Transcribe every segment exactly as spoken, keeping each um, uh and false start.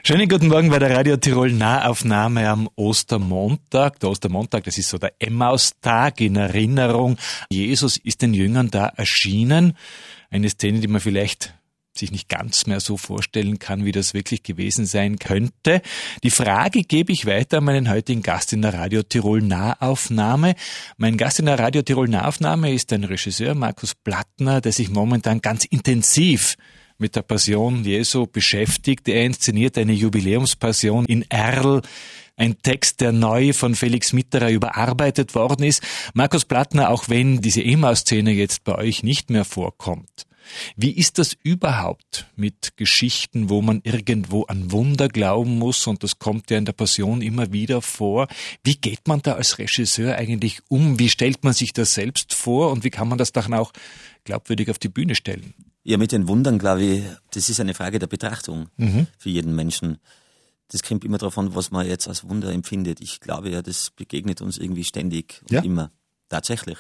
Schönen guten Morgen bei der Radio Tirol Nahaufnahme am Ostermontag. Der Ostermontag, das ist so der Emmaus-Tag in Erinnerung. Jesus ist den Jüngern da erschienen. Eine Szene, die man vielleicht sich nicht ganz mehr so vorstellen kann, wie das wirklich gewesen sein könnte. Die Frage gebe ich weiter an meinen heutigen Gast in der Radio Tirol Nahaufnahme. Mein Gast in der Radio Tirol Nahaufnahme ist ein Regisseur, Markus Plattner, der sich momentan ganz intensiv mit der Passion Jesu beschäftigt. Er inszeniert eine Jubiläumspassion in Erl, ein Text, der neu von Felix Mitterer überarbeitet worden ist. Markus Plattner, auch wenn diese Emmaus-Szene jetzt bei euch nicht mehr vorkommt, wie ist das überhaupt mit Geschichten, wo man irgendwo an Wunder glauben muss, und das kommt ja in der Passion immer wieder vor? Wie geht man da als Regisseur eigentlich um? Wie stellt man sich das selbst vor und wie kann man das dann auch glaubwürdig auf die Bühne stellen? Ja, mit den Wundern, glaube ich, das ist eine Frage der Betrachtung mhm. für jeden Menschen. Das kommt immer darauf an, was man jetzt als Wunder empfindet. Ich glaube ja, das begegnet uns irgendwie ständig und ja. immer. Tatsächlich.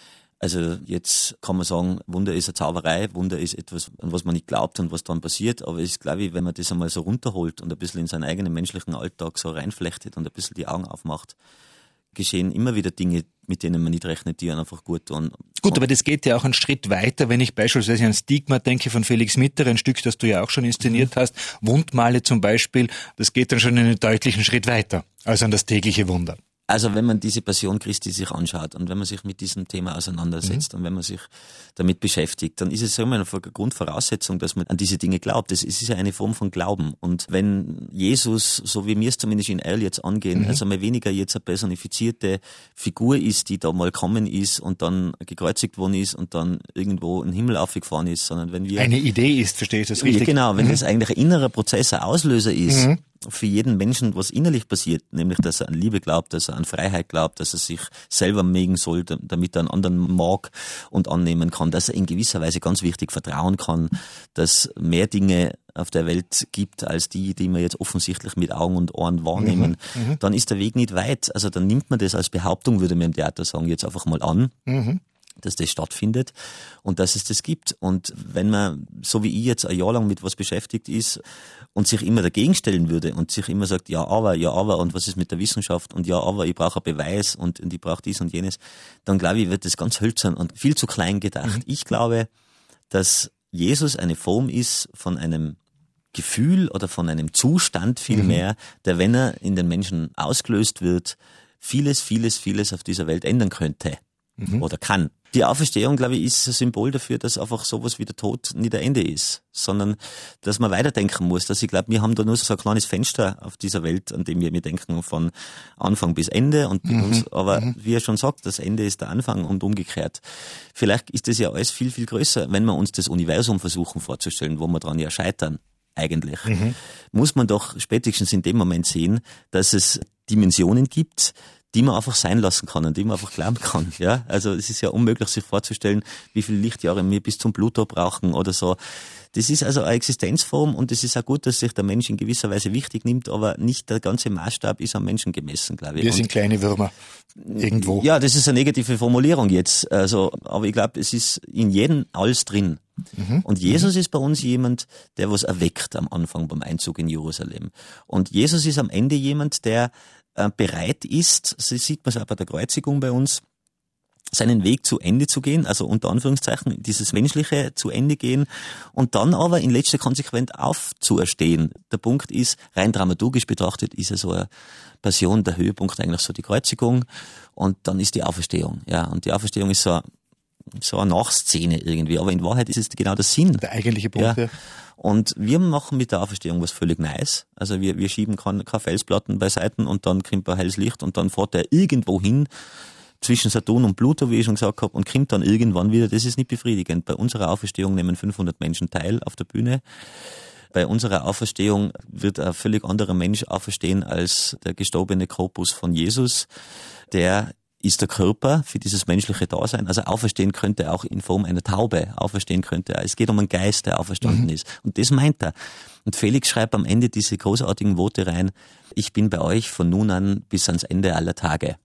Also jetzt kann man sagen, Wunder ist eine Zauberei, Wunder ist etwas, an was man nicht glaubt und was dann passiert. Aber es ist, glaube ich, wenn man das einmal so runterholt und ein bisschen in seinen eigenen menschlichen Alltag so reinflechtet und ein bisschen die Augen aufmacht, geschehen immer wieder Dinge, mit denen man nicht rechnet, die einen einfach gut tun. Gut, aber das geht ja auch einen Schritt weiter, wenn ich beispielsweise an Stigma denke von Felix Mitterer, ein Stück, das du ja auch schon inszeniert mhm. hast, Wundmale zum Beispiel, das geht dann schon einen deutlichen Schritt weiter als an das tägliche Wunder. Also wenn man diese Passion Christi sich anschaut und wenn man sich mit diesem Thema auseinandersetzt mhm. und wenn man sich damit beschäftigt, dann ist es immer eine Grundvoraussetzung, dass man an diese Dinge glaubt. Es ist ja eine Form von Glauben. Und wenn Jesus, so wie wir es zumindest in Erl jetzt angehen, mhm. also mal weniger jetzt eine personifizierte Figur ist, die da mal gekommen ist und dann gekreuzigt worden ist und dann irgendwo in den Himmel aufgefahren ist, sondern wenn wir... Eine Idee ist, verstehe ich das richtig? Ja, genau, wenn mhm. das eigentlich ein innerer Prozess, ein Auslöser ist, mhm. für jeden Menschen, was innerlich passiert, nämlich, dass er an Liebe glaubt, dass er an Freiheit glaubt, dass er sich selber mögen soll, damit er einen anderen mag und annehmen kann, dass er in gewisser Weise ganz wichtig vertrauen kann, dass mehr Dinge auf der Welt gibt, als die, die wir jetzt offensichtlich mit Augen und Ohren wahrnehmen, mhm. dann ist der Weg nicht weit. Also dann nimmt man das als Behauptung, würde man im Theater sagen, jetzt einfach mal an. Mhm. dass das stattfindet und dass es das gibt. Und wenn man, so wie ich jetzt ein Jahr lang mit was beschäftigt ist und sich immer dagegen stellen würde und sich immer sagt, ja aber, ja aber und was ist mit der Wissenschaft und ja aber, ich brauche einen Beweis und, und ich brauche dies und jenes, dann glaube ich, wird das ganz hölzern und viel zu klein gedacht. Mhm. Ich glaube, dass Jesus eine Form ist von einem Gefühl oder von einem Zustand vielmehr, mhm. der, wenn er in den Menschen ausgelöst wird, vieles, vieles, vieles auf dieser Welt ändern könnte. Mhm. Oder kann. Die Auferstehung, glaube ich, ist ein Symbol dafür, dass einfach sowas wie der Tod nicht der Ende ist, sondern dass man weiterdenken muss. Dass ich glaube, wir haben da nur so ein kleines Fenster auf dieser Welt, an dem wir mir denken von Anfang bis Ende. Und mhm. uns, aber mhm. wie er schon sagt, das Ende ist der Anfang und umgekehrt. Vielleicht ist das ja alles viel, viel größer, wenn wir uns das Universum versuchen vorzustellen, wo wir dran ja scheitern. Eigentlich mhm. muss man doch spätestens in dem Moment sehen, dass es Dimensionen gibt, die man einfach sein lassen kann und die man einfach glauben kann. Ja, also es ist ja unmöglich, sich vorzustellen, wie viele Lichtjahre wir bis zum Pluto brauchen oder so. Das ist also eine Existenzform und es ist auch gut, dass sich der Mensch in gewisser Weise wichtig nimmt, aber nicht der ganze Maßstab ist am Menschen gemessen, glaube ich. Wir sind kleine Würmer irgendwo. Ja, das ist eine negative Formulierung jetzt. Also, aber ich glaube, es ist in jedem alles drin. Mhm. Und Jesus mhm. ist bei uns jemand, der was erweckt am Anfang beim Einzug in Jerusalem. Und Jesus ist am Ende jemand, der äh, bereit ist, so sieht man es auch bei der Kreuzigung bei uns, seinen Weg zu Ende zu gehen, also unter Anführungszeichen dieses Menschliche zu Ende gehen und dann aber in letzter Konsequenz aufzuerstehen. Der Punkt ist, rein dramaturgisch betrachtet, ist ja so eine Passion, der Höhepunkt eigentlich so die Kreuzigung und dann ist die Auferstehung. Ja, und die Auferstehung ist so, so eine Nachszene irgendwie, aber in Wahrheit ist es genau der Sinn. Der eigentliche Punkt, ja. ja. Und wir machen mit der Auferstehung was völlig Neues. Also wir, wir schieben keine, keine Felsplatten beiseite und dann kommt ein helles Licht und dann fährt er irgendwo hin, zwischen Saturn und Pluto, wie ich schon gesagt habe, und kommt dann irgendwann wieder. Das ist nicht befriedigend. Bei unserer Auferstehung nehmen fünfhundert Menschen teil auf der Bühne. Bei unserer Auferstehung wird ein völlig anderer Mensch auferstehen als der gestorbene Korpus von Jesus. Der ist der Körper für dieses menschliche Dasein. Also auferstehen könnte auch in Form einer Taube. Auferstehen könnte er. Es geht um einen Geist, der auferstanden mhm. ist. Und das meint er. Und Felix schreibt am Ende diese großartigen Worte rein: Ich bin bei euch von nun an bis ans Ende aller Tage.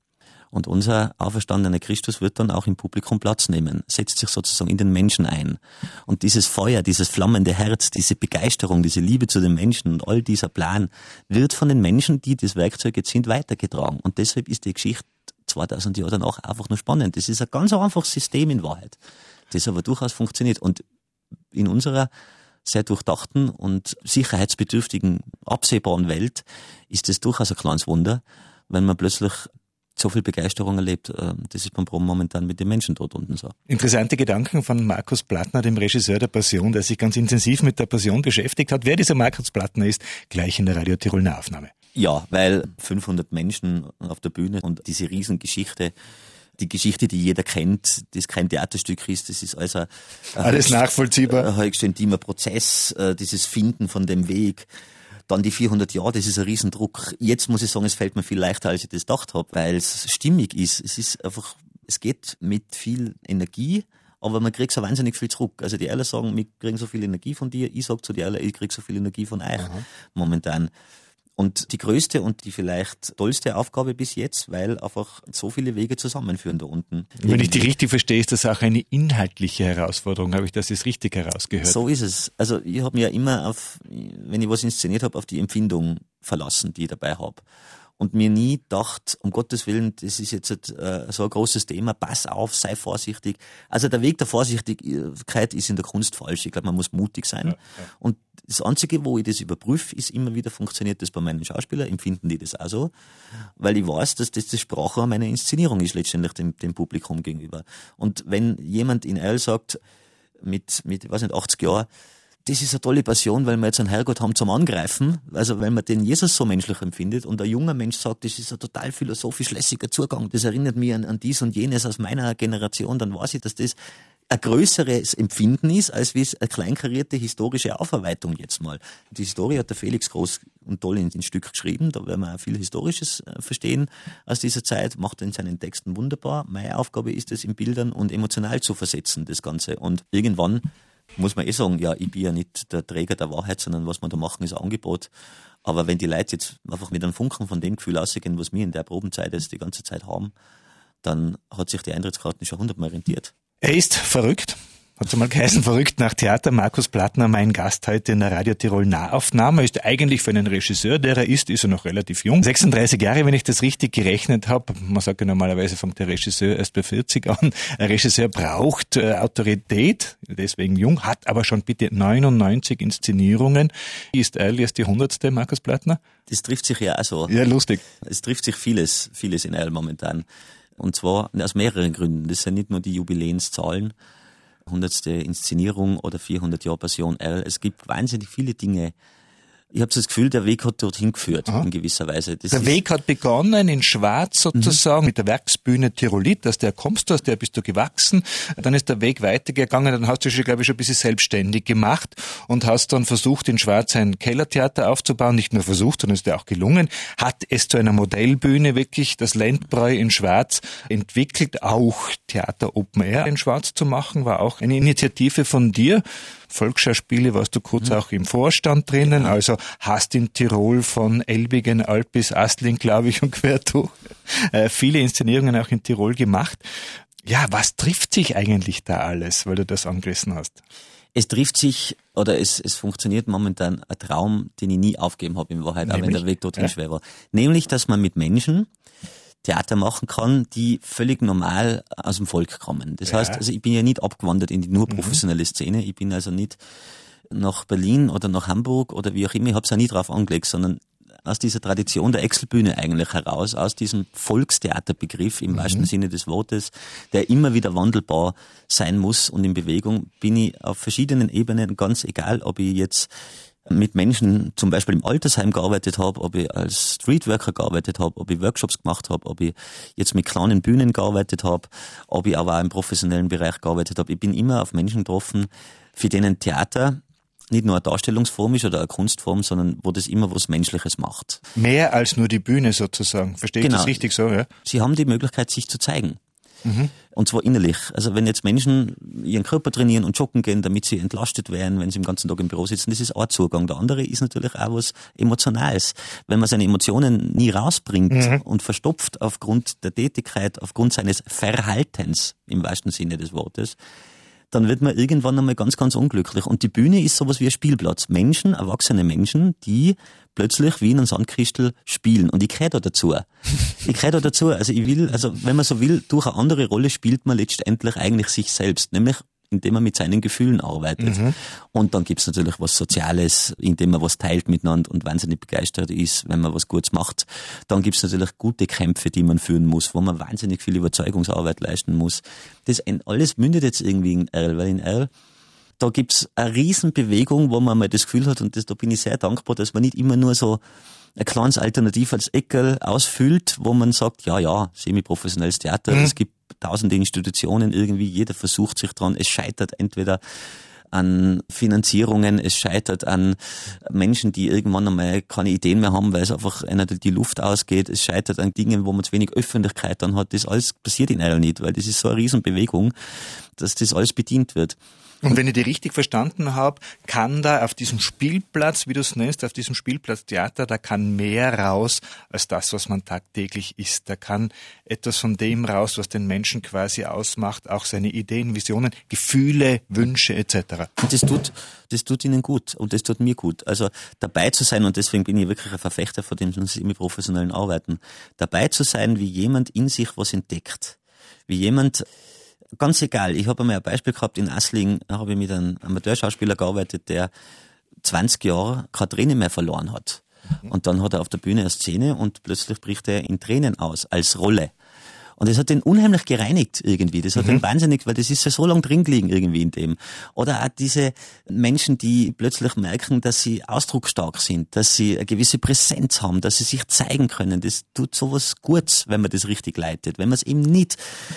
Und unser auferstandener Christus wird dann auch im Publikum Platz nehmen, setzt sich sozusagen in den Menschen ein. Und dieses Feuer, dieses flammende Herz, diese Begeisterung, diese Liebe zu den Menschen und all dieser Plan wird von den Menschen, die das Werkzeug jetzt sind, weitergetragen. Und deshalb ist die Geschichte zweitausend Jahre danach einfach nur spannend. Das ist ein ganz einfaches System in Wahrheit, das aber durchaus funktioniert. Und in unserer sehr durchdachten und sicherheitsbedürftigen, absehbaren Welt ist es durchaus ein kleines Wunder, wenn man plötzlich so viel Begeisterung erlebt. Das ist beim Proben momentan mit den Menschen dort unten so. Interessante Gedanken von Markus Plattner, dem Regisseur der Passion, der sich ganz intensiv mit der Passion beschäftigt hat. Wer dieser Markus Plattner ist, gleich in der Radio Tirol Nahaufnahme. Ja, weil fünfhundert Menschen auf der Bühne und diese Riesengeschichte, die Geschichte, die jeder kennt, das kein Theaterstück ist, das ist also alles nachvollziehbar. Ein höchst intimer Prozess, dieses Finden von dem Weg. Dann die vierhundert Jahre, das ist ein Riesendruck. Jetzt muss ich sagen, es fällt mir viel leichter, als ich das gedacht habe, weil es stimmig ist. Es ist einfach, es geht mit viel Energie, aber man kriegt so wahnsinnig viel zurück. Also die Erler sagen, wir kriegen so viel Energie von dir, ich sage zu dir Erler, ich krieg so viel Energie von euch Aha. momentan. Und die größte und die vielleicht tollste Aufgabe bis jetzt, weil einfach so viele Wege zusammenführen da unten. Wenn ich die richtig verstehe, ist das auch eine inhaltliche Herausforderung. Habe ich das jetzt richtig herausgehört? So ist es. Also ich habe mich ja immer auf, wenn ich was inszeniert habe, auf die Empfindung verlassen, die ich dabei habe. Und mir nie gedacht, um Gottes Willen, das ist jetzt äh, so ein großes Thema, pass auf, sei vorsichtig. Also der Weg der Vorsichtigkeit ist in der Kunst falsch. Ich glaube, man muss mutig sein. Ja, ja. Und das Einzige, wo ich das überprüfe, ist immer wieder, funktioniert das bei meinen Schauspielern, empfinden die das auch so? Weil ich weiß, dass das das Sprachrohr meiner Inszenierung ist, letztendlich dem, dem Publikum gegenüber. Und wenn jemand in Erl sagt, mit, mit, ich weiß nicht, achtzig Jahren, das ist eine tolle Passion, weil wir jetzt einen Herrgott haben zum Angreifen, also weil man den Jesus so menschlich empfindet und ein junger Mensch sagt, das ist ein total philosophisch lässiger Zugang, das erinnert mich an, an dies und jenes aus meiner Generation, dann weiß ich, dass das ein größeres Empfinden ist, als wie es eine kleinkarierte historische Aufarbeitung jetzt mal. Die Historie hat der Felix groß und toll in, in Stück geschrieben, da werden wir auch viel Historisches äh, verstehen aus dieser Zeit, macht er in seinen Texten wunderbar. Meine Aufgabe ist es, in Bildern und emotional zu versetzen, das Ganze. Und irgendwann muss man eh sagen, ja, ich bin ja nicht der Träger der Wahrheit, sondern was wir da machen, ist ein Angebot. Aber wenn die Leute jetzt einfach mit einem Funken von dem Gefühl ausgehen, was wir in der Probenzeit jetzt die ganze Zeit haben, dann hat sich die Eintrittskarten schon hundertmal rentiert. Er ist verrückt. Hat einmal geheißen, verrückt nach Theater. Markus Plattner, mein Gast heute in der Radio Tirol Nahaufnahme. Ist eigentlich für einen Regisseur, der er ist, ist er noch relativ jung. sechsunddreißig Jahre, wenn ich das richtig gerechnet habe. Man sagt ja normalerweise, fängt der Regisseur erst bei vierzig an. Ein Regisseur braucht äh, Autorität, deswegen jung, hat aber schon bitte neunundneunzig Inszenierungen. Ist Erl erst die hundertste, Markus Plattner? Das trifft sich ja auch so. Ja, lustig. Es trifft sich vieles, vieles in Erl momentan. Und zwar aus mehreren Gründen. Das sind nicht nur die Jubiläenszahlen, hundertste Inszenierung oder vierhundert Jahre Passion Erl. Es gibt wahnsinnig viele Dinge. Ich habe so das Gefühl, der Weg hat dorthin geführt, Aha. in gewisser Weise. Das der Weg hat begonnen in Schwarz sozusagen, mhm. mit der Werksbühne Tirolit, aus der kommst du, aus der bist du gewachsen. Dann ist der Weg weitergegangen, dann hast du schon, glaube ich, schon ein bisschen selbstständig gemacht und hast dann versucht, in Schwarz ein Kellertheater aufzubauen. Nicht nur versucht, sondern ist dir auch gelungen. Hat es zu einer Modellbühne wirklich das Ländbräu in Schwarz entwickelt, auch Theater Open Air in Schwarz zu machen, war auch eine Initiative von dir. Volksschauspiele warst du kurz mhm. auch im Vorstand drinnen, ja. Also hast in Tirol von Elbigen, Alp bis Astling, glaube ich, und quer durch äh, viele Inszenierungen auch in Tirol gemacht. Ja, was trifft sich eigentlich da alles, weil du das angerissen hast? Es trifft sich, oder es, es funktioniert momentan ein Traum, den ich nie aufgeben habe in Wahrheit, Nämlich? auch wenn der Weg dorthin ja. schwer war. Nämlich, dass man mit Menschen Theater machen kann, die völlig normal aus dem Volk kommen. Das ja. heißt, also ich bin ja nicht abgewandert in die nur professionelle Szene. Ich bin also nicht nach Berlin oder nach Hamburg oder wie auch immer, ich habe es auch nie drauf angelegt, sondern aus dieser Tradition der Exelbühne eigentlich heraus, aus diesem Volkstheaterbegriff im mhm. wahrsten Sinne des Wortes, der immer wieder wandelbar sein muss und in Bewegung, bin ich auf verschiedenen Ebenen, ganz egal, ob ich jetzt mit Menschen zum Beispiel im Altersheim gearbeitet habe, ob ich als Streetworker gearbeitet habe, ob ich Workshops gemacht habe, ob ich jetzt mit kleinen Bühnen gearbeitet habe, ob ich aber auch im professionellen Bereich gearbeitet habe. Ich bin immer auf Menschen getroffen, für denen Theater nicht nur eine Darstellungsform ist oder eine Kunstform, sondern wo das immer was Menschliches macht. Mehr als nur die Bühne sozusagen. Verstehe ich genau. das richtig so? Ja? Sie haben die Möglichkeit, sich zu zeigen. Mhm. Und zwar innerlich. Also wenn jetzt Menschen ihren Körper trainieren und joggen gehen, damit sie entlastet werden, wenn sie den ganzen Tag im Büro sitzen, das ist ein Zugang. Der andere ist natürlich auch was Emotionales. Wenn man seine Emotionen nie rausbringt mhm. und verstopft aufgrund der Tätigkeit, aufgrund seines Verhaltens, im wahrsten Sinne des Wortes, dann wird man irgendwann einmal ganz, ganz unglücklich. Und die Bühne ist sowas wie ein Spielplatz. Menschen, erwachsene Menschen, die plötzlich wie in einem Sandkristel spielen. Und ich gehöre da dazu. Ich gehöre da dazu. Also ich will, also wenn man so will, durch eine andere Rolle spielt man letztendlich eigentlich sich selbst. Nämlich indem man mit seinen Gefühlen arbeitet. Mhm. Und dann gibt's natürlich was Soziales, indem man was teilt miteinander und wahnsinnig begeistert ist, wenn man was Gutes macht. Dann gibt's natürlich gute Kämpfe, die man führen muss, wo man wahnsinnig viel Überzeugungsarbeit leisten muss. Das alles mündet jetzt irgendwie in Erl, weil in Erl, da gibt's eine Riesenbewegung, wo man mal das Gefühl hat, und das, da bin ich sehr dankbar, dass man nicht immer nur so ein kleines Alternativ als Eckerl ausfüllt, wo man sagt, ja, ja, semi-professionelles Theater, mhm. es gibt tausende Institutionen irgendwie, jeder versucht sich dran, es scheitert entweder an Finanzierungen, es scheitert an Menschen, die irgendwann einmal keine Ideen mehr haben, weil es einfach einer die Luft ausgeht, es scheitert an Dingen, wo man zu wenig Öffentlichkeit dann hat, das alles passiert in Erl nicht, weil das ist so eine Riesenbewegung, dass das alles bedient wird. Und wenn ich die richtig verstanden habe, kann da auf diesem Spielplatz, wie du es nennst, auf diesem Spielplatz Theater, da kann mehr raus als das, was man tagtäglich ist. Da kann etwas von dem raus, was den Menschen quasi ausmacht, auch seine Ideen, Visionen, Gefühle, Wünsche et cetera. Und das tut, das tut ihnen gut und das tut mir gut. Also dabei zu sein, und deswegen bin ich wirklich ein Verfechter von dem semi-professionellen Arbeiten, dabei zu sein, wie jemand in sich was entdeckt, wie jemand. Ganz egal, ich habe einmal ein Beispiel gehabt, in Asling habe ich mit einem Amateurschauspieler gearbeitet, der zwanzig Jahre keine Tränen mehr verloren hat. Und dann hat er auf der Bühne eine Szene und plötzlich bricht er in Tränen aus, als Rolle. Und das hat den unheimlich gereinigt irgendwie. Das hat mhm. den wahnsinnig, weil das ist ja so lang drin gelegen irgendwie in dem. Oder auch diese Menschen, die plötzlich merken, dass sie ausdrucksstark sind, dass sie eine gewisse Präsenz haben, dass sie sich zeigen können. Das tut sowas Gutes, wenn man das richtig leitet. Wenn man es eben nicht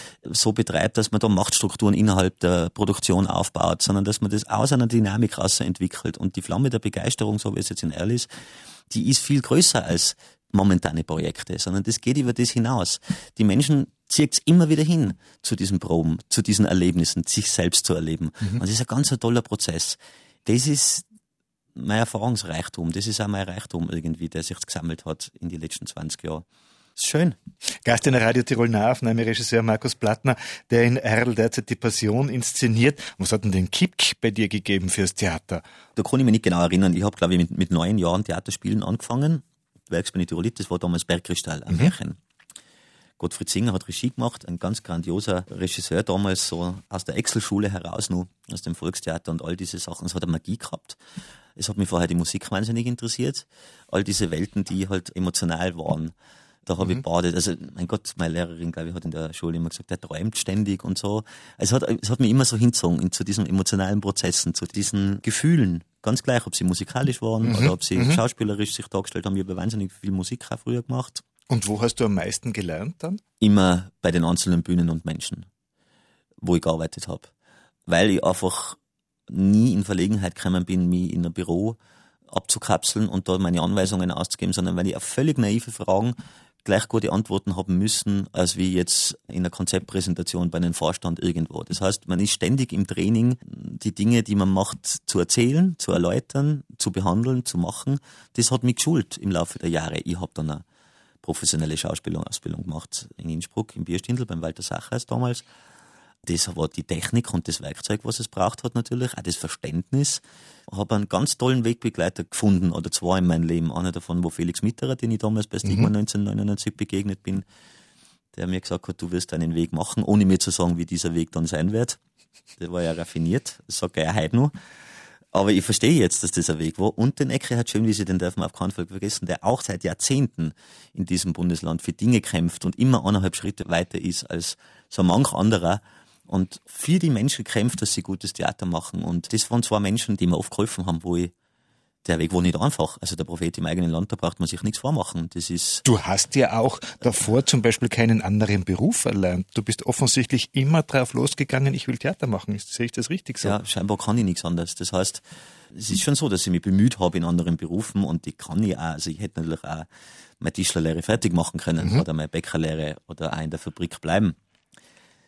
so betreibt, dass man da Machtstrukturen innerhalb der Produktion aufbaut, sondern dass man das aus einer Dynamik raus entwickelt. Und die Flamme der Begeisterung, so wie es jetzt in Erl ist, die ist viel größer als momentane Projekte, sondern das geht über das hinaus. Die Menschen zieht's immer wieder hin zu diesen Proben, zu diesen Erlebnissen, sich selbst zu erleben. Mhm. Und das ist ein ganz ein toller Prozess. Das ist mein Erfahrungsreichtum, das ist auch mein Reichtum irgendwie, der sich gesammelt hat in die letzten zwanzig Jahren. Das ist schön. Gast in der Radio Tirol Nahaufnahme, Regisseur Markus Plattner, der in Erl derzeit die Passion inszeniert. Was hat denn den Kick bei dir gegeben fürs Theater? Da kann ich mich nicht genau erinnern. Ich habe, glaube ich, mit, mit neun Jahren Theaterspielen angefangen. Werksbühne Tirolit, das war damals Bergkristall, ein mhm. Märchen. Gottfried Singer hat Regie gemacht, ein ganz grandioser Regisseur damals, so aus der Excel-Schule heraus, nur aus dem Volkstheater und all diese Sachen. Es hat eine Magie gehabt. Es hat mich vorher die Musik wahnsinnig interessiert. All diese Welten, die halt emotional waren. Da habe mhm. ich badet. Also, mein Gott, meine Lehrerin, glaube ich, hat in der Schule immer gesagt, der träumt ständig und so. Also, es hat, es hat mich immer so hingezogen zu diesen emotionalen Prozessen, zu diesen Gefühlen. Ganz gleich, ob sie musikalisch waren mhm. oder ob sie mhm. schauspielerisch sich dargestellt haben. Ich habe wahnsinnig viel Musik auch früher gemacht. Und wo hast du am meisten gelernt dann? Immer bei den einzelnen Bühnen und Menschen, wo ich gearbeitet habe. Weil ich einfach nie in Verlegenheit gekommen bin, mich in ein Büro abzukapseln und da meine Anweisungen auszugeben, sondern weil ich auf völlig naive Fragen gleich gute Antworten haben müssen, als wie jetzt in einer Konzeptpräsentation bei einem Vorstand irgendwo. Das heißt, man ist ständig im Training, die Dinge, die man macht, zu erzählen, zu erläutern, zu behandeln, zu machen. Das hat mich geschult im Laufe der Jahre. Ich habe dann eine professionelle Schauspielausbildung gemacht in Innsbruck, im Bierstindl, beim Walter Sachers damals. Das war die Technik und das Werkzeug, was es braucht hat natürlich, auch das Verständnis. Ich habe einen ganz tollen Wegbegleiter gefunden, oder zwei in meinem Leben. Einer davon war Felix Mitterer, den ich damals bei Stigma mhm. neunzehnhundertneunundneunzig begegnet bin, der mir gesagt hat, du wirst deinen Weg machen, ohne mir zu sagen, wie dieser Weg dann sein wird. Der war ja raffiniert, das sagt er ja heute noch. Aber ich verstehe jetzt, dass das ein Weg war. Und den Ecke hat schön, wie sie den darf man auf keinen Fall vergessen, der auch seit Jahrzehnten in diesem Bundesland für Dinge kämpft und immer eineinhalb Schritte weiter ist als so manch anderer. Und für die Menschen kämpft, dass sie gutes Theater machen. Und das waren zwei Menschen, die mir oft geholfen haben, wo ich, der Weg war nicht einfach. Also der Prophet im eigenen Land, da braucht man sich nichts vormachen. Das ist. Du hast ja auch davor zum Beispiel keinen anderen Beruf erlernt. Du bist offensichtlich immer drauf losgegangen, ich will Theater machen. Sehe ich das richtig so? Ja, scheinbar kann ich nichts anderes. Das heißt, es ist schon so, dass ich mich bemüht habe in anderen Berufen und die kann ich auch. Also ich hätte natürlich auch meine Tischlerlehre fertig machen können mhm. oder meine Bäckerlehre oder auch in der Fabrik bleiben.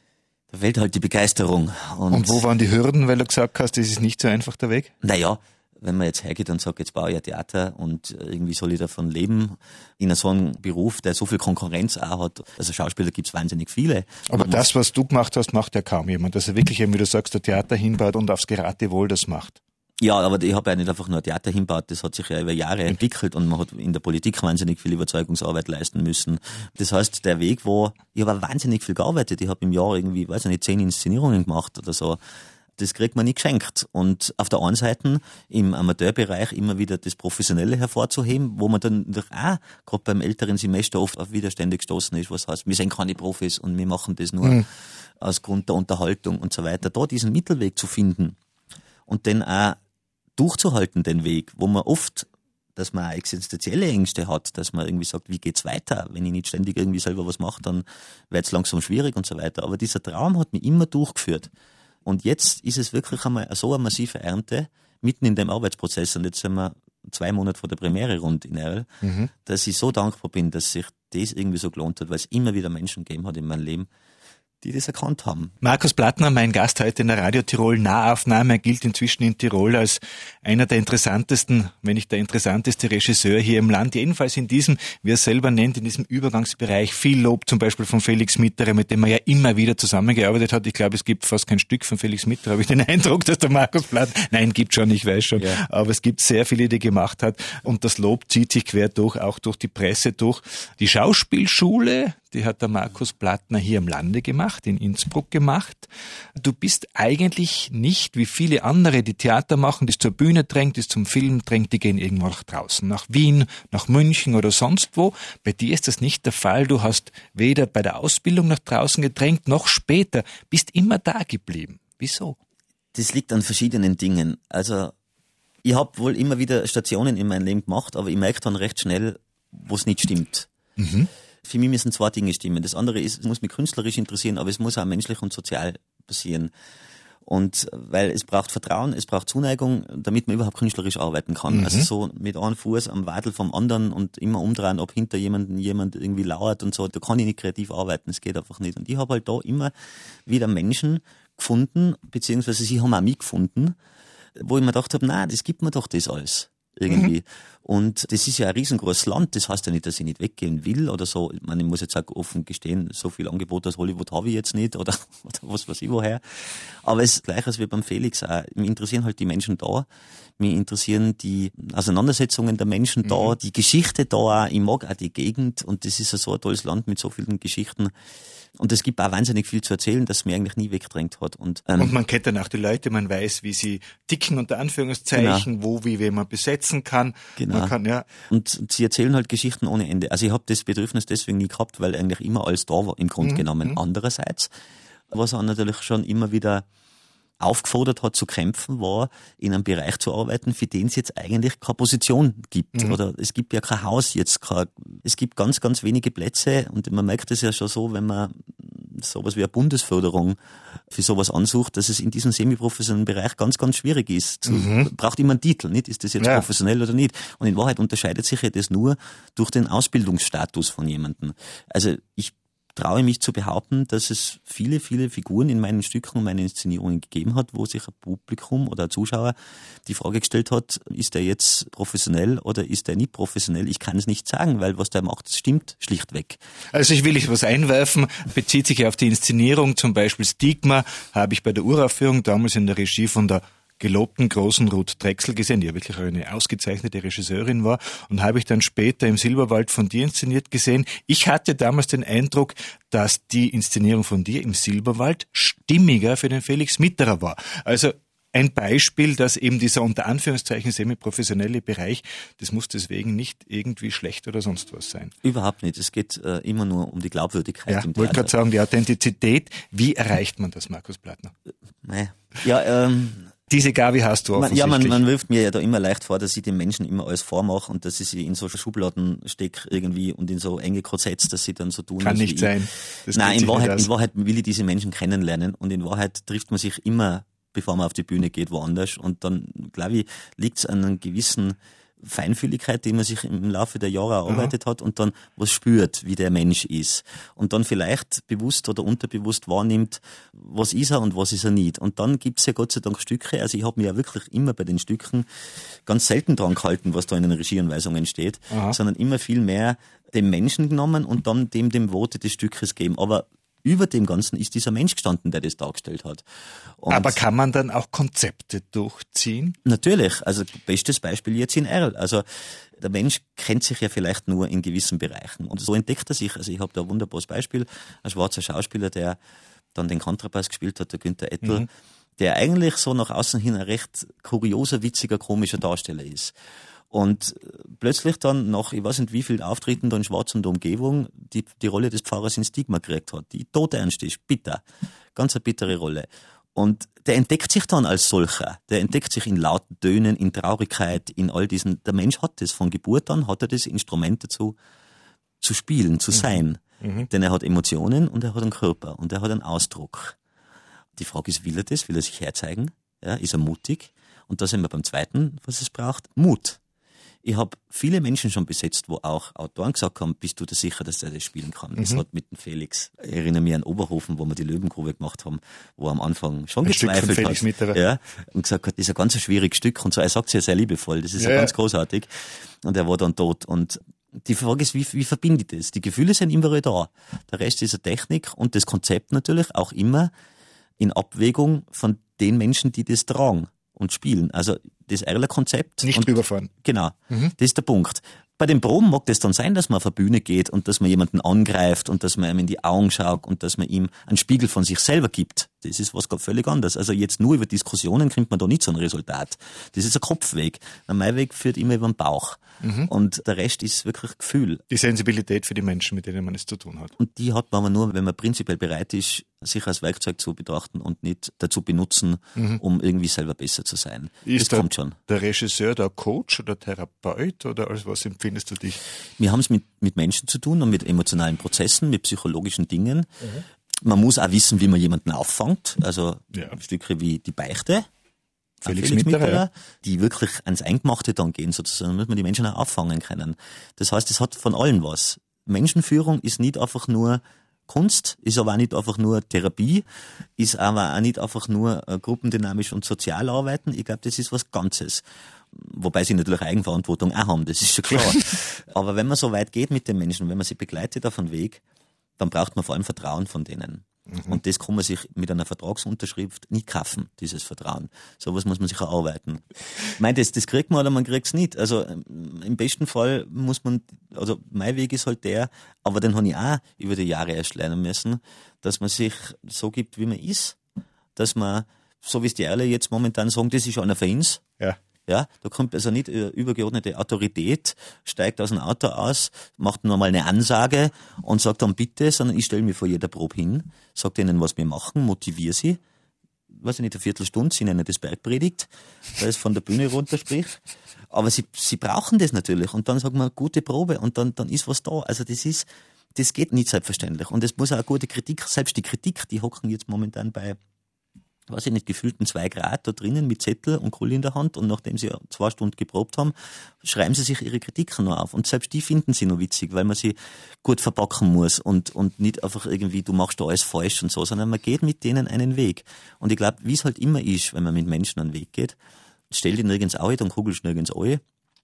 Da fehlt halt die Begeisterung. Und, und wo waren die Hürden, weil du gesagt hast, das ist nicht so einfach der Weg? Naja, wenn man jetzt hergeht und sagt, jetzt baue ich ein Theater und irgendwie soll ich davon leben, in so einem Beruf, der so viel Konkurrenz auch hat. Also Schauspieler gibt es wahnsinnig viele. Aber das, was du gemacht hast, macht ja kaum jemand. Dass er wirklich, wie du sagst, ein Theater hinbaut und aufs Geratewohl das macht. Ja, aber ich habe ja nicht einfach nur ein Theater hinbaut, das hat sich ja über Jahre entwickelt und man hat in der Politik wahnsinnig viel Überzeugungsarbeit leisten müssen. Das heißt, der Weg war, ich habe wahnsinnig viel gearbeitet, ich habe im Jahr irgendwie, weiß ich nicht, zehn Inszenierungen gemacht oder so. Das kriegt man nicht geschenkt. Und auf der einen Seite im Amateurbereich immer wieder das Professionelle hervorzuheben, wo man dann auch, gerade beim älteren Semester, oft auf Widerstände gestoßen ist, was heißt, wir sind keine Profis und wir machen das nur mhm. aus Grund der Unterhaltung und so weiter. Da diesen Mittelweg zu finden und dann auch durchzuhalten, den Weg, wo man oft, dass man auch existenzielle Ängste hat, dass man irgendwie sagt, wie geht's weiter? Wenn ich nicht ständig irgendwie selber was mache, dann wird's langsam schwierig und so weiter. Aber dieser Traum hat mich immer durchgeführt. Und jetzt ist es wirklich einmal so eine massive Ernte, mitten in dem Arbeitsprozess, und jetzt sind wir zwei Monate vor der Premiere rund in R L, mhm. dass ich so dankbar bin, dass sich das irgendwie so gelohnt hat, weil es immer wieder Menschen gegeben hat in meinem Leben, die das erkannt haben. Markus Plattner, mein Gast heute in der Radio Tirol Nahaufnahme, gilt inzwischen in Tirol als einer der interessantesten, wenn nicht der interessanteste Regisseur hier im Land. Jedenfalls in diesem, wie er selber nennt, in diesem Übergangsbereich. Viel Lob zum Beispiel von Felix Mitterer, mit dem er ja immer wieder zusammengearbeitet hat. Ich glaube, es gibt fast kein Stück von Felix Mitterer, habe ich den Eindruck, dass der Markus Plattner, nein, gibt schon, ich weiß schon, ja. Aber es gibt sehr viele, die er gemacht hat. Und das Lob zieht sich quer durch, auch durch die Presse durch. Die Schauspielschule, die hat der Markus Plattner hier im Lande gemacht, in Innsbruck gemacht. Du bist eigentlich nicht wie viele andere, die Theater machen, die es zur Bühne drängt, die es zum Film drängt, die gehen irgendwo nach draußen, nach Wien, nach München oder sonst wo. Bei dir ist das nicht der Fall. Du hast weder bei der Ausbildung nach draußen gedrängt, noch später, bist immer da geblieben. Wieso? Das liegt an verschiedenen Dingen. Also ich habe wohl immer wieder Stationen in meinem Leben gemacht, aber ich merke dann recht schnell, wo es nicht stimmt. Mhm. Für mich müssen zwei Dinge stimmen. Das andere ist, es muss mich künstlerisch interessieren, aber es muss auch menschlich und sozial passieren. Und weil es braucht Vertrauen, es braucht Zuneigung, damit man überhaupt künstlerisch arbeiten kann. Mhm. Also so mit einem Fuß am Wadel vom anderen und immer umdrehen, ob hinter jemandem jemand irgendwie lauert und so, da kann ich nicht kreativ arbeiten, das geht einfach nicht. Und ich habe halt da immer wieder Menschen gefunden, beziehungsweise sie haben auch mich gefunden, wo ich mir gedacht habe, nein, das gibt mir doch das alles. Irgendwie. Mhm. Und das ist ja ein riesengroßes Land, das heißt ja nicht, dass ich nicht weggehen will oder so. Ich meine, ich muss jetzt auch offen gestehen, so viel Angebot aus Hollywood habe ich jetzt nicht oder, oder was weiß ich woher. Aber es ist gleich als wie beim Felix auch. Mich interessieren halt die Menschen da. Mich interessieren die Auseinandersetzungen der Menschen da, mhm. die Geschichte da auch. Ich mag auch die Gegend und das ist ja so ein tolles Land mit so vielen Geschichten. Und es gibt auch wahnsinnig viel zu erzählen, das mir eigentlich nie weggedrängt hat. Und, ähm, und man kennt dann auch die Leute, man weiß, wie sie ticken, unter Anführungszeichen, genau. wo, wie, wen man besetzen kann. Genau. Man kann ja. Und, und sie erzählen halt Geschichten ohne Ende. Also ich habe das Bedürfnis deswegen nie gehabt, weil eigentlich immer alles da war, im Grunde mhm. genommen. Andererseits, was auch natürlich schon immer wieder aufgefordert hat zu kämpfen, war, in einem Bereich zu arbeiten, für den es jetzt eigentlich keine Position gibt. Mhm. Oder es gibt ja kein Haus jetzt. Kein, es gibt ganz, ganz wenige Plätze und man merkt es ja schon so, wenn man sowas wie eine Bundesförderung für sowas ansucht, dass es in diesem semiprofessionellen Bereich ganz, ganz schwierig ist. Mhm. Braucht immer einen Titel, nicht? Ist das jetzt ja. professionell oder nicht? Und in Wahrheit unterscheidet sich ja das nur durch den Ausbildungsstatus von jemandem. Also ich traue mich zu behaupten, dass es viele, viele Figuren in meinen Stücken und meinen Inszenierungen gegeben hat, wo sich ein Publikum oder ein Zuschauer die Frage gestellt hat, ist der jetzt professionell oder ist der nicht professionell? Ich kann es nicht sagen, weil was der macht, stimmt schlichtweg. Also ich will nicht was einwerfen, bezieht sich auf die Inszenierung, zum Beispiel Stigma, habe ich bei der Uraufführung damals in der Regie von der gelobten großen Ruth Drechsel gesehen, die ja wirklich eine ausgezeichnete Regisseurin war, und habe ich dann später im Silberwald von dir inszeniert gesehen. Ich hatte damals den Eindruck, dass die Inszenierung von dir im Silberwald stimmiger für den Felix Mitterer war. Also ein Beispiel, dass eben dieser unter Anführungszeichen semi-professionelle Bereich, das muss deswegen nicht irgendwie schlecht oder sonst was sein. Überhaupt nicht. Es geht äh, immer nur um die Glaubwürdigkeit ja, im Theater. Ich wollte gerade sagen, die Authentizität. Wie erreicht man das, Markus Plattner? Äh, ja, ähm... Diese Gabi hast du offensichtlich. Ja, man, man wirft mir ja da immer leicht vor, dass ich den Menschen immer alles vormache und dass ich sie in so Schubladen stecke irgendwie und in so enge Korsetts, dass sie dann so tun. Kann nicht sein. Das Nein, in Wahrheit, in Wahrheit will ich diese Menschen kennenlernen und in Wahrheit trifft man sich immer, bevor man auf die Bühne geht, woanders. Und dann, glaube ich, liegt es an einem gewissen Feinfühligkeit, die man sich im Laufe der Jahre erarbeitet Aha. hat und dann was spürt, wie der Mensch ist. Und dann vielleicht bewusst oder unterbewusst wahrnimmt, was ist er und was ist er nicht. Und dann gibt's ja Gott sei Dank Stücke, also ich habe mir ja wirklich immer bei den Stücken ganz selten dran gehalten, was da in den Regieanweisungen steht, Aha. sondern immer viel mehr dem Menschen genommen und dann dem dem Worte des Stückes geben. Aber über dem Ganzen ist dieser Mensch gestanden, der das dargestellt hat. Und aber kann man dann auch Konzepte durchziehen? Natürlich. Also bestes Beispiel jetzt in Erl. Also der Mensch kennt sich ja vielleicht nur in gewissen Bereichen. Und so entdeckt er sich. Also ich habe da ein wunderbares Beispiel. Ein schwarzer Schauspieler, der dann den Kontrabass gespielt hat, der Günther Ettel, mhm. der eigentlich so nach außen hin ein recht kurioser, witziger, komischer Darsteller ist. Und plötzlich dann nach, ich weiß nicht wie viel Auftritten da in Schwarz und der Umgebung, die, die Rolle des Pfarrers in Stigma gekriegt hat, die todernst ist, bitter, ganz eine bittere Rolle. Und der entdeckt sich dann als solcher, der entdeckt sich in lauten Tönen, in Traurigkeit, in all diesen, der Mensch hat das, von Geburt an hat er das Instrument dazu, zu spielen, zu sein. Mhm. Denn er hat Emotionen und er hat einen Körper und er hat einen Ausdruck. Die Frage ist, will er das, will er sich herzeigen, ja, ist er mutig? Und da sind wir beim Zweiten, was es braucht, Mut. Ich habe viele Menschen schon besetzt, wo auch Autoren gesagt haben, bist du dir sicher, dass der das spielen kann? Mhm. Das hat mit dem Felix, ich erinnere mich an Oberhofen, wo wir die Löwengrube gemacht haben, wo er am Anfang schon ein gezweifelt hat. Mitterer. Ja, und gesagt hat, das ist ein ganz schwieriges Stück und so. Er sagt es ja sehr liebevoll, das ist ja, ja ganz großartig. Und er war dann tot. Und die Frage ist, wie, wie verbinde ich das? Die Gefühle sind immer da. Der Rest ist eine Technik und das Konzept natürlich auch immer in Abwägung von den Menschen, die das tragen und spielen. Also das Erler-Konzept. Nicht und, drüberfahren. Genau, mhm. das ist der Punkt. Bei den Proben mag das dann sein, dass man auf eine Bühne geht und dass man jemanden angreift und dass man ihm in die Augen schaut und dass man ihm einen Spiegel von sich selber gibt. Das ist was völlig anderes. Also jetzt nur über Diskussionen kriegt man da nicht so ein Resultat. Das ist ein Kopfweg. Mein Weg führt immer über den Bauch. Mhm. Und der Rest ist wirklich Gefühl. Die Sensibilität für die Menschen, mit denen man es zu tun hat. Und die hat man aber nur, wenn man prinzipiell bereit ist, sich als Werkzeug zu betrachten und nicht dazu benutzen, mhm. um irgendwie selber besser zu sein. Ist das kommt schon. Der Regisseur der Coach oder Therapeut oder als was empfindest du dich? Wir haben es mit, mit Menschen zu tun und mit emotionalen Prozessen, mit psychologischen Dingen. Mhm. Man muss auch wissen, wie man jemanden auffangt. Also ja. Stücke wie die Beichte. Felix, Felix Mitterer, Mitterer, die wirklich ans Eingemachte dann gehen sozusagen, damit man die Menschen auch auffangen können. Das heißt, es hat von allen was. Menschenführung ist nicht einfach nur Kunst, ist aber auch nicht einfach nur Therapie, ist aber auch nicht einfach nur äh, gruppendynamisch und sozial arbeiten. Ich glaube, das ist was Ganzes. Wobei sie natürlich Eigenverantwortung auch haben, das ist schon klar. Aber wenn man so weit geht mit den Menschen, wenn man sie begleitet auf einen Weg, dann braucht man vor allem Vertrauen von denen. Mhm. Und das kann man sich mit einer Vertragsunterschrift nicht kaufen, dieses Vertrauen. Sowas muss man sich erarbeiten. Ich meine, das, das kriegt man oder man kriegt es nicht. Also im besten Fall muss man, also mein Weg ist halt der, aber den habe ich auch über die Jahre erst lernen müssen, dass man sich so gibt, wie man ist. Dass man, so wie es die Erle jetzt momentan sagen, das ist einer für uns. Ja. Ja, da kommt also nicht äh, übergeordnete Autorität, steigt aus dem Auto aus, macht nochmal eine Ansage und sagt dann bitte, sondern ich stelle mir vor jeder Probe hin, sage denen, was wir machen, motiviere sie, weiß ich nicht, eine Viertelstunde, sie nennen das Bergpredigt, weil es von der Bühne runter spricht, aber sie, sie brauchen das natürlich und dann sagen wir, gute Probe und dann, dann ist was da, also das ist, das geht nicht selbstverständlich und es muss auch eine gute Kritik, selbst die Kritik, die hocken jetzt momentan bei weiß ich nicht, gefühlten zwei Grad da drinnen mit Zettel und Kohle in der Hand und nachdem sie zwei Stunden geprobt haben, schreiben sie sich ihre Kritiken noch auf und selbst die finden sie noch witzig, weil man sie gut verpacken muss und und nicht einfach irgendwie, du machst da alles falsch und so, sondern man geht mit denen einen Weg. Und ich glaube, wie es halt immer ist, wenn man mit Menschen einen Weg geht, stell dich nirgends an, dann kugelst du nirgends an,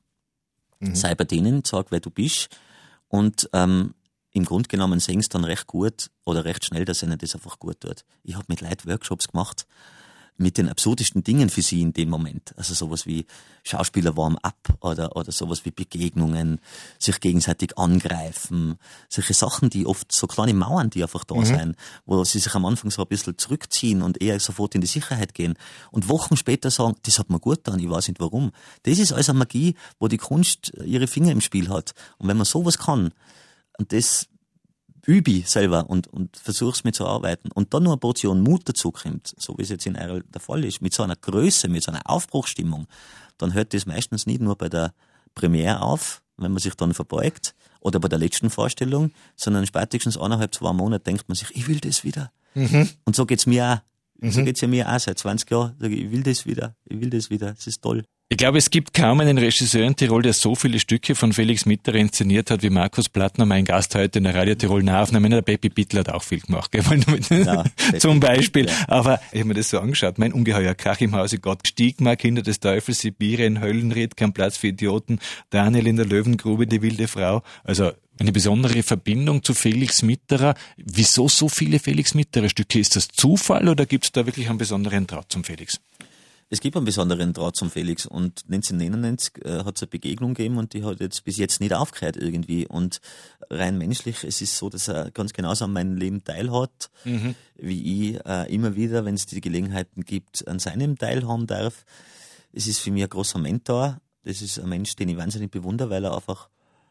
mhm. sei bei denen, sag, wer du bist und ähm, im Grunde genommen sehen sie dann recht gut oder recht schnell, dass ihnen das einfach gut tut. Ich habe mit Leuten Workshops gemacht mit den absurdesten Dingen für sie in dem Moment. Also sowas wie Schauspieler Warm-up oder, oder sowas wie Begegnungen, sich gegenseitig angreifen. Solche Sachen, die oft so kleine Mauern, die einfach da mhm. sind, wo sie sich am Anfang so ein bisschen zurückziehen und eher sofort in die Sicherheit gehen. Und Wochen später sagen, das hat mir gut getan, ich weiß nicht warum. Das ist also eine Magie, wo die Kunst ihre Finger im Spiel hat. Und wenn man sowas kann, und das übe ich selber und, und versuche es mir zu arbeiten. Und dann noch eine Portion Mut dazu kommt, so wie es jetzt in Erl der Fall ist, mit so einer Größe, mit so einer Aufbruchsstimmung, dann hört das meistens nicht nur bei der Premiere auf, wenn man sich dann verbeugt, oder bei der letzten Vorstellung, sondern spätestens eineinhalb, zwei Monate denkt man sich, ich will das wieder. Mhm. Und so geht's mir auch. Mhm. So geht's ja mir auch seit zwanzig Jahren. Ich will das wieder, ich will das wieder, es ist toll. Ich glaube, es gibt kaum einen Regisseur in Tirol, der so viele Stücke von Felix Mitterer inszeniert hat wie Markus Plattner, mein Gast heute in der Radio Tirol Nahaufnahme. Der Peppi Bittler hat auch viel gemacht, gell? Ja, zum Beispiel. Ja. Aber ich habe mir das so angeschaut, mein ungeheuer Krach im Hause Gott, Stigma, Kinder des Teufels, Sibirien, Höllenried, kein Platz für Idioten, Daniel in der Löwengrube, die wilde Frau. Also eine besondere Verbindung zu Felix Mitterer. Wieso so viele Felix Mitterer Stücke? Ist das Zufall oder gibt es da wirklich einen besonderen Draht zum Felix? Es gibt einen besonderen Draht zum Felix und neunzehnhundertneunundneunzig äh, hat es eine Begegnung gegeben und die hat jetzt bis jetzt nicht aufgehört irgendwie. Und rein menschlich, es ist so, dass er ganz genauso an meinem Leben teilhat, mhm. wie ich äh, immer wieder, wenn es die Gelegenheiten gibt, an seinem teilhaben darf. Es ist für mich ein großer Mentor. Das ist ein Mensch, den ich wahnsinnig bewundere, weil er einfach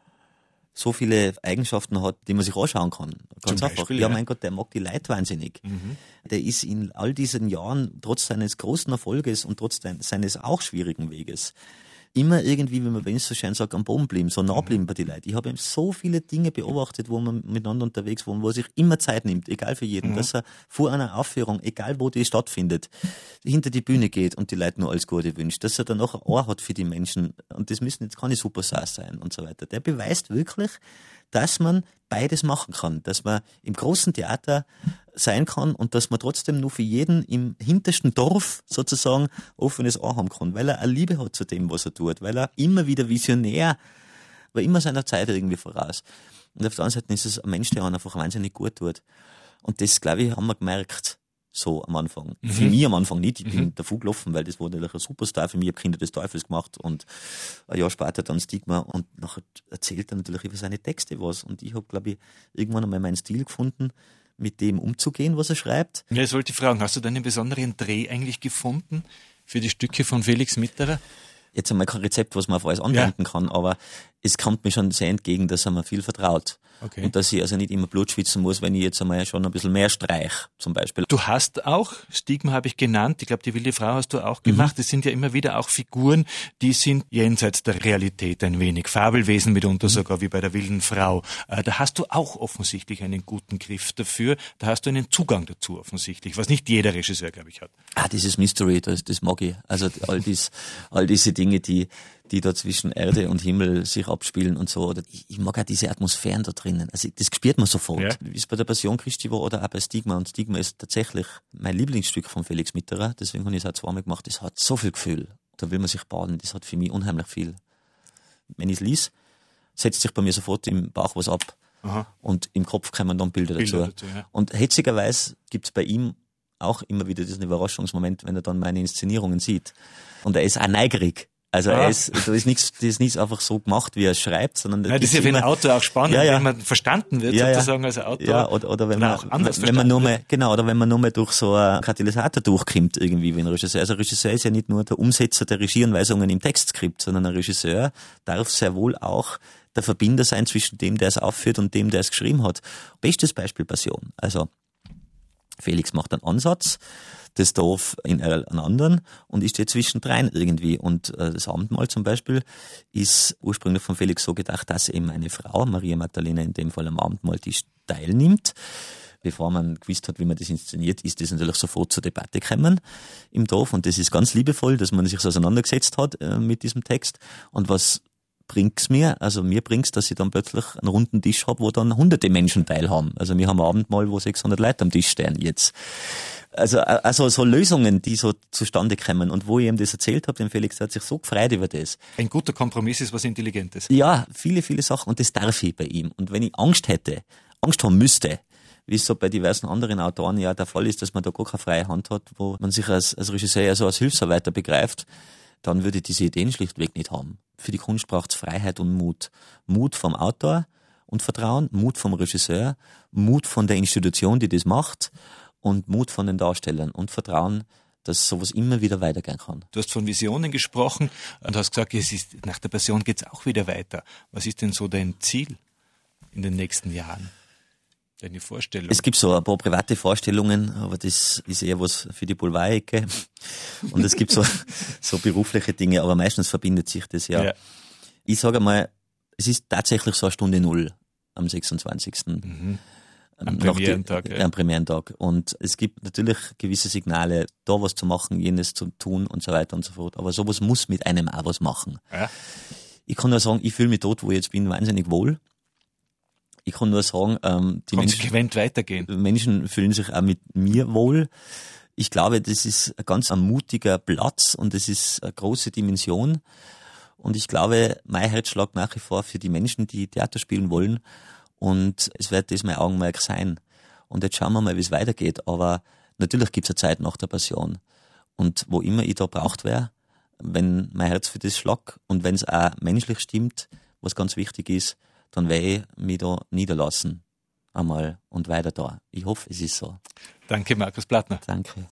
so viele Eigenschaften hat, die man sich anschauen kann. Ganz Zum einfach. Beispiel, ja, ja, mein Gott, der mag die Leute wahnsinnig. Mhm. Der ist in all diesen Jahren, trotz seines großen Erfolges und trotz seines auch schwierigen Weges, immer irgendwie, wie man bei uns so schön sagt, am Boden blieben, so nah blieben bei den Leuten. Ich habe ihm so viele Dinge beobachtet, wo man miteinander unterwegs war, wo er sich immer Zeit nimmt, egal für jeden, mhm. dass er vor einer Aufführung, egal wo die stattfindet, hinter die Bühne geht und die Leute nur alles Gute wünscht, dass er dann auch ein Ohr hat für die Menschen und das müssen jetzt keine Superstars sein und so weiter. Der beweist wirklich, dass man beides machen kann, dass man im großen Theater sein kann und dass man trotzdem nur für jeden im hintersten Dorf sozusagen offenes Ohr haben kann, weil er eine Liebe hat zu dem, was er tut, weil er immer wieder visionär, war immer seiner Zeit irgendwie voraus. Und auf der anderen Seite ist es ein Mensch, der einfach wahnsinnig gut tut. Und das, glaube ich, haben wir gemerkt, so am Anfang. Mhm. Für mich am Anfang nicht, ich bin mhm. davon gelaufen, weil das war natürlich ein Superstar für mich, ich habe Kinder des Teufels gemacht und ein Jahr später dann Stigma und nachher erzählt er natürlich über seine Texte was und ich habe, glaube ich, irgendwann einmal meinen Stil gefunden, mit dem umzugehen, was er schreibt. Ja, jetzt wollte ich fragen, hast du da einen besonderen Dreh eigentlich gefunden für die Stücke von Felix Mitterer? Jetzt einmal kein Rezept, was man auf alles anwenden ja. kann, aber es kommt mir schon sehr entgegen, dass er mir viel vertraut. Okay. Und dass ich also nicht immer Blut schwitzen muss, wenn ich jetzt einmal schon ein bisschen mehr streich, zum Beispiel. Du hast auch, Stigma habe ich genannt, ich glaube, die wilde Frau hast du auch gemacht. Mhm. Es sind ja immer wieder auch Figuren, die sind jenseits der Realität ein wenig. Fabelwesen mitunter mhm. sogar, wie bei der wilden Frau. Da hast du auch offensichtlich einen guten Griff dafür. Da hast du einen Zugang dazu offensichtlich, was nicht jeder Regisseur, glaube ich, hat. Ah, dieses Mystery, das, das mag ich. Also all, dies, all diese Dinge, die die da zwischen Erde und Himmel sich abspielen und so. Oder ich, ich mag auch diese Atmosphären da drinnen. Also das spürt man sofort. Ja. Wie es bei der Passion Christi war oder auch bei Stigma. Und Stigma ist tatsächlich mein Lieblingsstück von Felix Mitterer. Deswegen habe ich es auch zweimal gemacht. Das hat so viel Gefühl. Da will man sich baden. Das hat für mich unheimlich viel. Wenn ich es lies, setzt sich bei mir sofort im Bauch was ab. Aha. Und im Kopf kommen dann Bilder, Bilder dazu. dazu ja. Und hetzigerweise gibt es bei ihm auch immer wieder diesen Überraschungsmoment, wenn er dann meine Inszenierungen sieht. Und er ist auch neugierig. Also ah. er ist, da ist nichts, das ist nicht einfach so gemacht, wie er es schreibt, sondern ja, das ist ja für ein Autor auch spannend, ja, ja. wenn man verstanden wird, ja, sozusagen als Autor. Ja, oder, oder wenn man, auch anders wenn man nur mal, genau, oder wenn man nur mal durch so einen Katalysator durchkommt irgendwie, wie ein Regisseur. Also ein Regisseur ist ja nicht nur der Umsetzer der Regieanweisungen im Textskript, sondern ein Regisseur darf sehr wohl auch der Verbinder sein zwischen dem, der es aufführt und dem, der es geschrieben hat. Bestes Beispiel Passion. Also Felix macht einen Ansatz, das Dorf in einen anderen und ist jetzt zwischendrin irgendwie. Und äh, das Abendmahl zum Beispiel ist ursprünglich von Felix so gedacht, dass eben eine Frau, Maria Magdalena in dem Fall am Abendmahltisch teilnimmt. Bevor man gewusst hat, wie man das inszeniert, ist das natürlich sofort zur Debatte gekommen im Dorf. Und das ist ganz liebevoll, dass man sich auseinandergesetzt hat äh, mit diesem Text. Und was bringt's mir? Also mir bringt's, dass ich dann plötzlich einen runden Tisch habe, wo dann hunderte Menschen teilhaben. Also wir haben ein Abendmahl, wo sechshundert Leute am Tisch stehen jetzt. Also, also so Lösungen, die so zustande kommen. Und wo ich ihm das erzählt habe, dem Felix, der hat sich so gefreut über das. Ein guter Kompromiss ist was Intelligentes. Ja, viele, viele Sachen. Und das darf ich bei ihm. Und wenn ich Angst hätte, Angst haben müsste, wie es so bei diversen anderen Autoren ja der Fall ist, dass man da gar keine freie Hand hat, wo man sich als, als Regisseur ja so als Hilfsarbeiter begreift, dann würde ich diese Ideen schlichtweg nicht haben. Für die Kunst braucht es Freiheit und Mut. Mut vom Autor und Vertrauen, Mut vom Regisseur, Mut von der Institution, die das macht und Mut von den Darstellern und Vertrauen, dass sowas immer wieder weitergehen kann. Du hast von Visionen gesprochen und hast gesagt, es ist, nach der Passion geht es auch wieder weiter. Was ist denn so dein Ziel in den nächsten Jahren? Deine Vorstellung? Es gibt so ein paar private Vorstellungen, aber das ist eher was für die Boulevard-Ecke. Und es gibt so, so berufliche Dinge, aber meistens verbindet sich das ja. ja. Ich sage mal, es ist tatsächlich so eine Stunde Null am sechsundzwanzigsten Mhm. Am Premierentag. Die, ja. Am Premierentag. Und es gibt natürlich gewisse Signale, da was zu machen, jenes zu tun und so weiter und so fort. Aber sowas muss mit einem auch was machen. Ja. Ich kann nur sagen, ich fühle mich dort, wo ich jetzt bin, wahnsinnig wohl. Ich kann nur sagen, ähm, die konsequent Menschen, weitergehen. Menschen fühlen sich auch mit mir wohl. Ich glaube, das ist ein ganz ein mutiger Platz und das ist eine große Dimension. Und ich glaube, mein Herz schlägt nach wie vor für die Menschen, die Theater spielen wollen. Und es wird das mein Augenmerk sein. Und jetzt schauen wir mal, wie es weitergeht. Aber natürlich gibt es eine Zeit nach der Passion. Und wo immer ich da braucht wäre, wenn mein Herz für das schlägt und wenn es auch menschlich stimmt, was ganz wichtig ist, dann werde ich mich da niederlassen. Einmal und weiter da. Ich hoffe, es ist so. Danke, Markus Plattner. Danke.